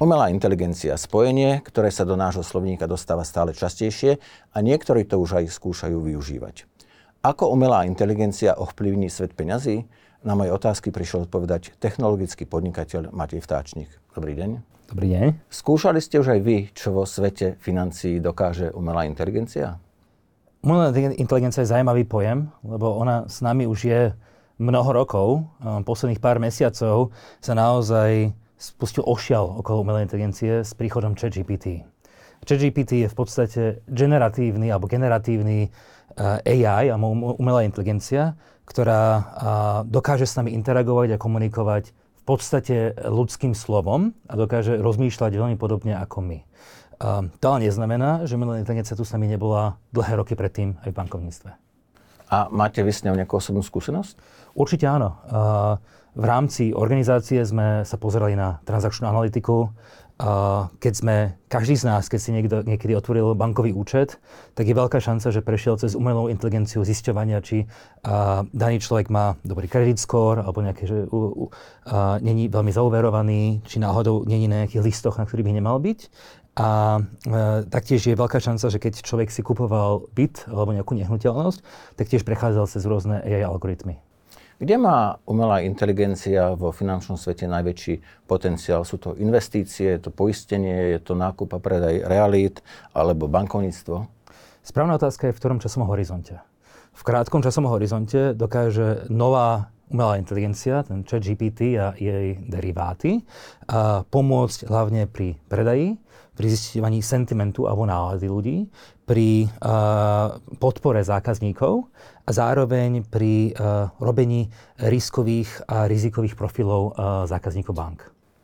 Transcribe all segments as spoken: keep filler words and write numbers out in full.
Umelá inteligencia, spojenie, ktoré sa do nášho slovníka dostáva stále častejšie a niektorí to už aj skúšajú využívať. Ako umelá inteligencia ovplyvní svet peňazí? Na moje otázky prišiel odpovedať technologický podnikateľ Matej Vtáčnik. Dobrý deň. Dobrý deň. Skúšali ste už aj vy, čo vo svete financií dokáže umelá inteligencia? Umelá inteligencia je zaujímavý pojem, lebo ona s nami už je mnoho rokov. Posledných pár mesiacov sa naozaj spustil ošial okolo umelej inteligencie s príchodom ChatGPT. ChatGPT je v podstate generatívny alebo generatívny á í, umelá inteligencia, ktorá dokáže s nami interagovať a komunikovať v podstate ľudským slovom a dokáže rozmýšľať veľmi podobne ako my. To ale neznamená, že umelá inteligencia tu s nami nebola dlhé roky predtým aj v bankovníctve. A máte vy s ňou nejakú osobnú skúsenosť? Určite áno. V rámci organizácie sme sa pozerali na transakčnú analytiku. Keď sme, každý z nás, keď si niekto niekedy otvoril bankový účet, tak je veľká šanca, že prešiel cez umelú inteligenciu zisťovania, či uh, daný človek má dobrý credit score, alebo nejaké, že uh, uh, není veľmi zauverovaný, či náhodou není na nejakých listoch, na ktorých by nemal byť. A uh, taktiež je veľká šanca, že keď človek si kupoval byt alebo nejakú nehnuteľnosť, tak tiež prechádzal cez rôzne á í algoritmy. Kde má umelá inteligencia vo finančnom svete najväčší potenciál? Sú to investície, je to poistenie, je to nákup a predaj realít alebo bankovníctvo? Správna otázka je, v ktorom časovom horizonte. V krátkom časovom horizonte dokáže nová umelá inteligencia, ten ChatGPT a jej deriváty, a pomôcť hlavne pri predaji, pri zisťovaní sentimentu alebo nálady ľudí, pri uh, podpore zákazníkov a zároveň pri uh, robení riskových a rizikových profilov uh, zákazníkov bank.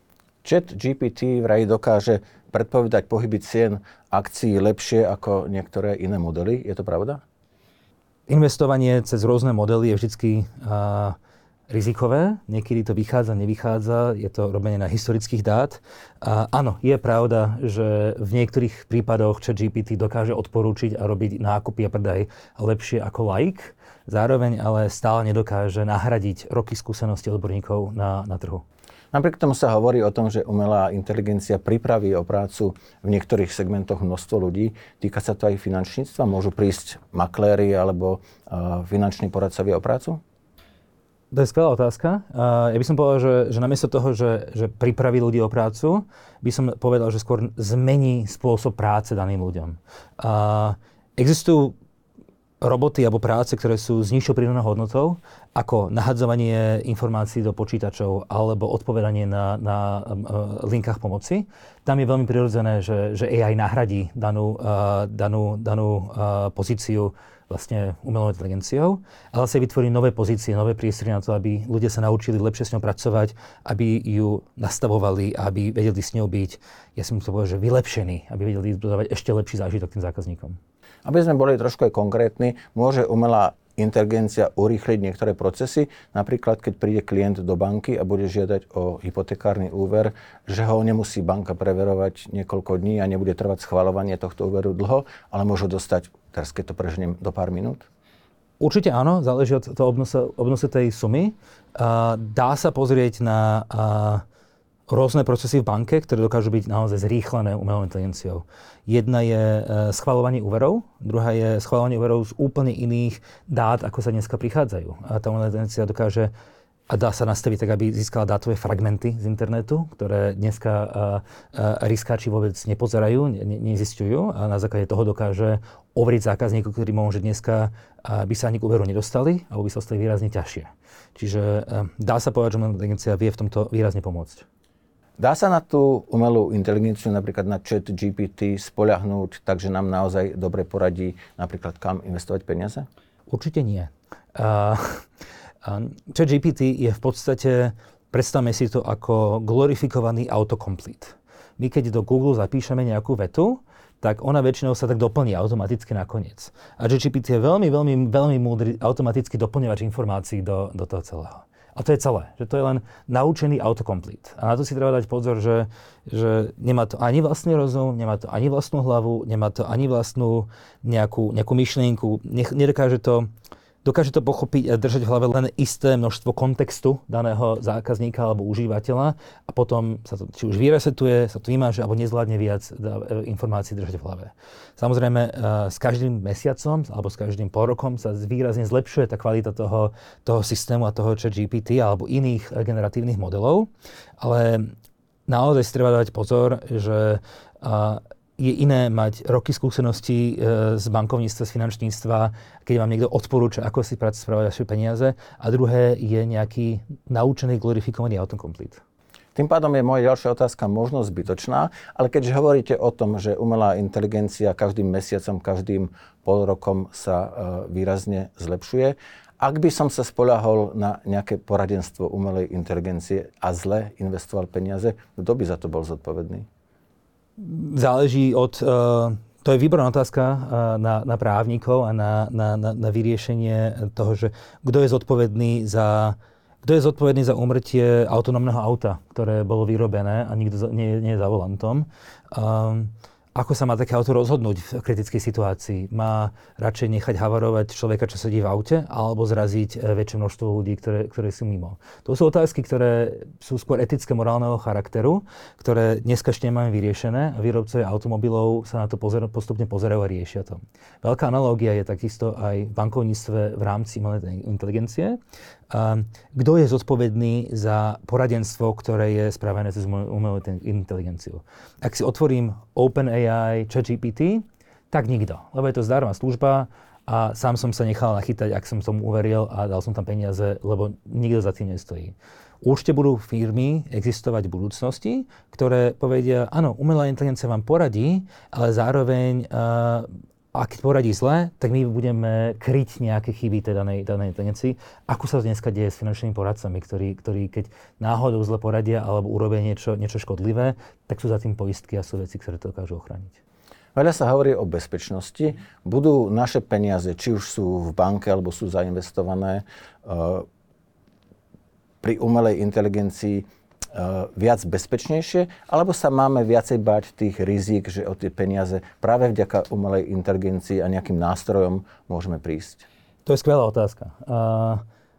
ChatGPT vraj dokáže predpovedať pohyby cien akcií lepšie ako niektoré iné modely. Je to pravda? Investovanie cez rôzne modely je vždycky uh, rizikové, niekedy to vychádza, nevychádza, je to robené na historických dát. A áno, je pravda, že v niektorých prípadoch ChatGPT dokáže odporúčiť a robiť nákupy a predaj lepšie ako laik, zároveň ale stále nedokáže nahradiť roky skúsenosti odborníkov na, na trhu. Napriek tomu sa hovorí o tom, že umelá inteligencia pripraví o prácu v niektorých segmentoch množstvo ľudí. Týka sa to aj finančníctva? Môžu prísť makléri alebo uh, finanční poradcovia o prácu? To je skvelá otázka. Uh, ja by som povedal, že, že namiesto toho, že, že pripraví ľudí o prácu, by som povedal, že skôr zmení spôsob práce daným ľuďom. Uh, existujú roboty alebo práce, ktoré sú s nižšou pridanou hodnotou, ako nahadzovanie informácií do počítačov alebo odpovedanie na, na uh, linkách pomoci. Tam je veľmi prirodzené, že, že á í nahradí danú, uh, danú, danú uh, pozíciu vlastne umelou inteligenciou, ale sa vytvorí nové pozície, nové priestory na to, aby ľudia sa naučili lepšie s ňou pracovať, aby ju nastavovali, aby vedeli s ňou byť, ja si musím povedať, že vylepšení, aby vedeli dodávať ešte lepší zážitok tým zákazníkom. Aby sme boli trošku aj konkrétni, môže umelá inteligencia urýchliť niektoré procesy. Napríklad, keď príde klient do banky a bude žiadať o hypotekárny úver, že ho nemusí banka preverovať niekoľko dní a nebude trvať schvaľovanie tohto úveru dlho, ale môže dostať, teraz keď to preženiem, do pár minút? Určite áno, záleží od toho obnose, obnose tej sumy. Uh, dá sa pozrieť na uh, rôzne procesy v banke, ktoré dokážu byť naozaj zrýchlené umelou inteligenciou. Jedna je e, schvaľovanie úverov, druhá je schvaľovanie úverov z úplne iných dát, ako sa dneska prichádzajú. A tá umelá inteligencia dokáže a dá sa nastaviť tak, aby získala dátové fragmenty z internetu, ktoré dneska a, a, riskáči vôbec nepozerajú, ne, nezisťujú a na základe toho dokáže overiť zákazníkov, ktorí môže dneska a, by sa ani k úveru nedostali, alebo by sa ostali výrazne ťažšie. Čiže a, dá sa povedať, že umelá inteligencia vie v tomto výrazne pomôcť. Dá sa na tú umelú inteligenciu, napríklad na ChatGPT, spoľahnúť, takže nám naozaj dobre poradí napríklad kam investovať peniaze? Určite nie. Uh, ChatGPT je v podstate, predstavme si to ako glorifikovaný autocomplete. My keď do Google zapíšeme nejakú vetu, tak ona väčšinou sa tak doplní automaticky nakoniec. A ChatGPT je veľmi, veľmi, veľmi múdry automaticky doplňovač informácií do, do toho celého. A to je celé, že to je len naučený autocomplete. A na to si treba dať pozor, že, že nemá to ani vlastný rozum, nemá to ani vlastnú hlavu, nemá to ani vlastnú nejakú, nejakú myšlienku, nech, nedokáže to dokáže to pochopiť a držať v hlave len isté množstvo kontextu daného zákazníka alebo užívateľa a potom sa to či už vyresetuje, sa to vymáže alebo nezvládne viac informácií držať v hlave. Samozrejme, s každým mesiacom alebo s každým pol rokom sa výrazne zlepšuje tá kvalita toho, toho systému a toho ChatGPT alebo iných generatívnych modelov, ale naozaj si treba dávať pozor, že je iné mať roky skúseností z bankovníctva, z finančníctva, keď vám niekto odporúča, ako si správať vaše peniaze, a druhé je nejaký naučený, glorifikovaný autocomplete. Tým pádom je moja ďalšia otázka možno zbytočná, ale keďže hovoríte o tom, že umelá inteligencia každým mesiacom, každým pol rokom sa výrazne zlepšuje, ak by som sa spoľahol na nejaké poradenstvo umelej inteligencie a zle investoval peniaze, kto by za to bol zodpovedný? Záleží od... Uh, to je výborná otázka uh, na, na právnikov a na, na, na, na vyriešenie toho, že kto je zodpovedný za... Kto je zodpovedný za úmrtie autonómneho auta, ktoré bolo vyrobené a nikto nie, nie je za volantom. Um, Ako sa má také auto rozhodnúť v kritickej situácii? Má radšej nechať havarovať človeka, čo sedí v aute, alebo zraziť väčšie množstvo ľudí, ktoré, ktoré sú mimo? To sú otázky, ktoré sú skôr etické, morálneho charakteru, ktoré dneska ešte nemáme vyriešené a výrobcovia automobilov sa na to pozer- postupne pozerajú a riešia to. Veľká analógia je takisto aj v bankovníctve v rámci umelej inteligencie. Um, kto je zodpovedný za poradenstvo, ktoré je spravené cez umelú inteligenciu? Ak si otvorím OpenAI, ChatGPT, tak nikto, lebo je to zdarma služba a sám som sa nechal nachytať, ak som tomu uveril a dal som tam peniaze, lebo nikto za tým nestojí. Určite budú firmy existovať v budúcnosti, ktoré povedia, áno, umelá inteligencia vám poradí, ale zároveň uh, a keď poradí zle, tak my budeme kryť nejaké chyby tej danej, danej inteligencii. Ako sa to dneska deje s finančnými poradcami, ktorí, ktorí keď náhodou zle poradia alebo urobia niečo, niečo škodlivé, tak sú za tým poistky a sú veci, ktoré to dokážu ochrániť. Veľa sa hovorí o bezpečnosti. Budú naše peniaze, či už sú v banke alebo sú zainvestované uh, pri umelej inteligencii, Uh, viac bezpečnejšie, alebo sa máme viacej báť tých rizík, že o tie peniaze práve vďaka umelej inteligencii a nejakým nástrojom môžeme prísť? To je skvelá otázka. Uh,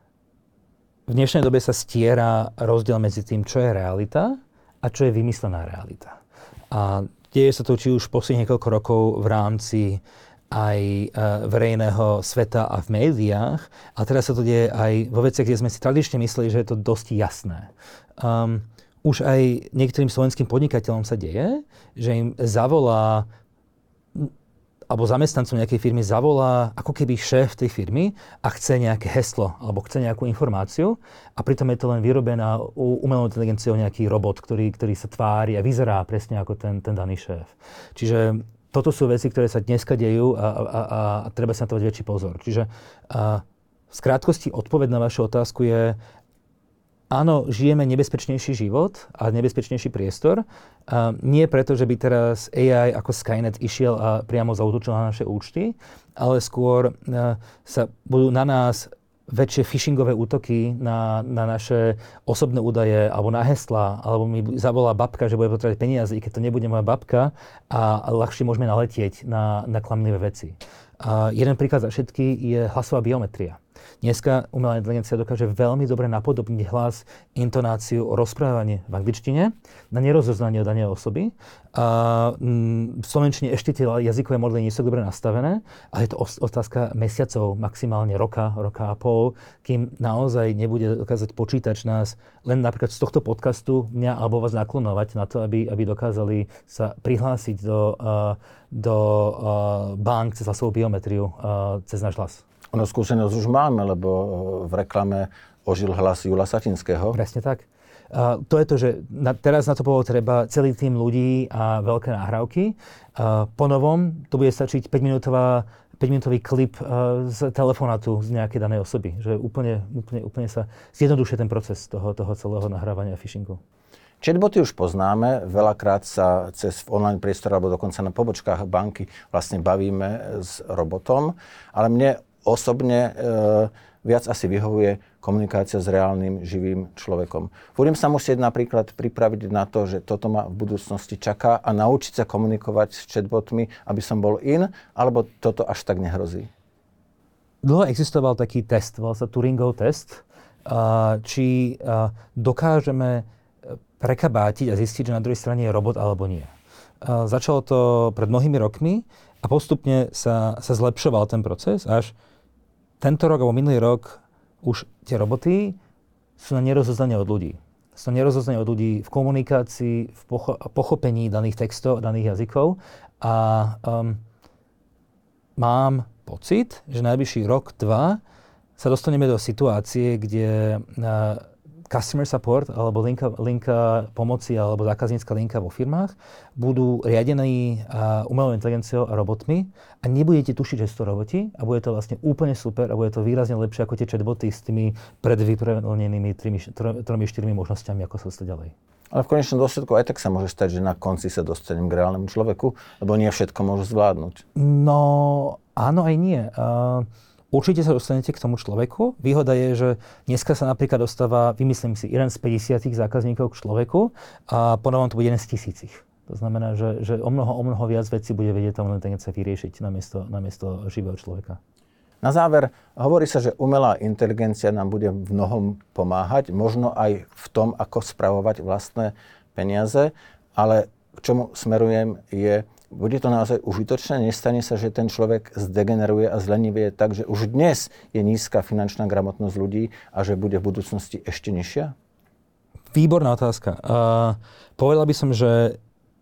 v dnešnej dobe sa stiera rozdiel medzi tým, čo je realita a čo je vymyslená realita. A deje sa to či už posledných niekoľko rokov v rámci aj uh, verejného sveta a v médiách, a teraz sa to deje aj vo veciach, kde sme si tradične mysleli, že je to dosť jasné. Um, už aj niektorým slovenským podnikateľom sa deje, že im zavolá, alebo zamestnancom nejakej firmy zavolá ako keby šéf tej firmy a chce nejaké heslo, alebo chce nejakú informáciu a pritom je to len vyrobená umelou inteligenciou nejaký robot, ktorý, ktorý sa tvári a vyzerá presne ako ten, ten daný šéf. Čiže toto sú veci, ktoré sa dneska dejú a, a, a, a treba sa na to dať väčší pozor. Čiže a, v skrátkosti odpoveď na vašu otázku je, áno, žijeme nebezpečnejší život a nebezpečnejší priestor. A nie preto, že by teraz á í ako Skynet išiel a priamo zaútočil na naše účty, ale skôr sa budú na nás väčšie phishingové útoky na, na naše osobné údaje alebo na heslá, alebo mi zavolá babka, že bude potrebovať peniaze, i keď to nebude moja babka, a ľahšie môžeme naletieť na, na klamlivé veci. A jeden príklad za všetky je hlasová biometria. Dneska umelá inteligencia dokáže veľmi dobre napodobniť hlas, intonáciu, rozprávanie v angličtine na nerozoznanie od danej osoby. A mm, v slovenčine ešte tie jazykové modely nie sú dobre nastavené, ale je to otázka mesiacov, maximálne roka, roka a pol, kým naozaj nebude dokázať počítač nás len napríklad z tohto podcastu mňa alebo vás naklonovať na to, aby, aby dokázali sa prihlásiť do, uh, do uh, bank cez hlasovú biometriu, uh, cez náš hlas. Ono skúsenosť už máme, lebo v reklame ožil hlas Jula Satinského. Presne tak. Uh, to je to, že na, teraz na to bolo treba celý tým ľudí a veľké nahrávky. Uh, po novom to bude stačiť päťminútový klip uh, z telefonátu z nejakej danej osoby. Že úplne, úplne, úplne sa zjednodušuje ten proces toho, toho celého nahrávania a phishingu. Chatboty už poznáme, veľakrát sa cez online priestor alebo dokonca na pobočkách banky vlastne bavíme s robotom, ale mne osobne e, viac asi vyhovuje komunikácia s reálnym, živým človekom. Budem sa musieť napríklad pripraviť na to, že toto ma v budúcnosti čaká a naučiť sa komunikovať s chatbotmi, aby som bol in, alebo toto až tak nehrozí? dlho existoval taký test, volá sa Turingov test, uh, či uh, dokážeme prekabátiť a zistiť, že na druhej strane je robot alebo nie. Uh, začalo to pred mnohými rokmi a postupne sa, sa zlepšoval ten proces, až tento rok alebo minulý rok už tie roboty sú na nerozoznanie od ľudí. Sú na nerozoznanie od ľudí v komunikácii, v pocho- pochopení daných textov, daných jazykov a um, mám pocit, že najbližší rok, dva sa dostaneme do situácie, kde uh, customer support alebo linka, linka pomoci alebo zákaznícka linka vo firmách budú riadení uh, umelou inteligenciou a robotmi a nebudete tušiť, že sú to roboti a bude to vlastne úplne super a bude to výrazne lepšie ako tie chatboty s tými predvyplnenými tromi, štyrmi možnosťami, ako sa dostať ďalej. Ale v konečnom dôsledku aj tak sa môže stať, že na konci sa dostanem k reálnemu človeku, lebo nie všetko môžu zvládnuť. No, áno aj nie. Uh, Určite sa dostanete k tomu človeku. Výhoda je, že dneska sa napríklad dostáva, vymyslím si, jeden z päťdesiat zákazníkov k človeku a potom to bude jeden z tisícich. To znamená, že, že o mnoho, o mnoho viac vecí bude vedieť tá umelá inteligencia vyriešiť namiesto, namiesto živého človeka. Na záver, hovorí sa, že umelá inteligencia nám bude v mnohom pomáhať, možno aj v tom, ako spravovať vlastné peniaze, ale k čomu smerujem je, bude to naozaj užitočné? Nestane sa, že ten človek zdegeneruje a zlenivie tak, že už dnes je nízka finančná gramotnosť ľudí a že bude v budúcnosti ešte nižšia? Výborná otázka. Uh, povedal by som, že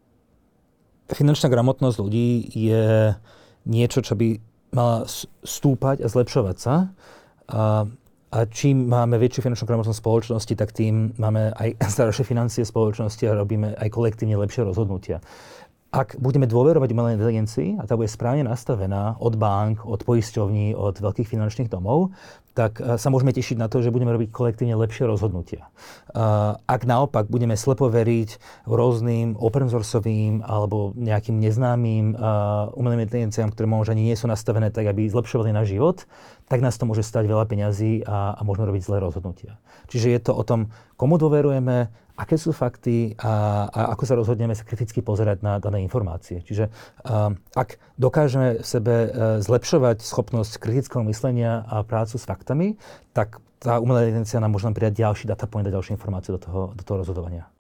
finančná gramotnosť ľudí je niečo, čo by mala stúpať a zlepšovať sa. Uh, a čím máme väčšiu finančnú gramotnosť spoločnosti, tak tým máme aj staršie financie spoločnosti a robíme aj kolektívne lepšie rozhodnutia. Ak budeme dôverovať umelej inteligencii a tá bude správne nastavená od bank, od poisťovní, od veľkých finančných domov, tak sa môžeme tešiť na to, že budeme robiť kolektívne lepšie rozhodnutia. Ak naopak budeme slepo veriť rôznym open sourceovým alebo nejakým neznámym umelým inteligenciám, ktoré možno ani nie sú nastavené tak, aby zlepšovali náš život, tak nás to môže stať veľa peňazí a, a môžeme robiť zlé rozhodnutia. Čiže je to o tom, komu dôverujeme, aké sú fakty a, a ako sa rozhodneme sa kriticky pozerať na dané informácie. Čiže um, ak dokážeme v sebe uh, zlepšovať schopnosť kritického myslenia a prácu s faktami, tak tá umelá inteligencia nám môže pridať ďalší datapoint a ďalšie informácie do toho, do toho rozhodovania.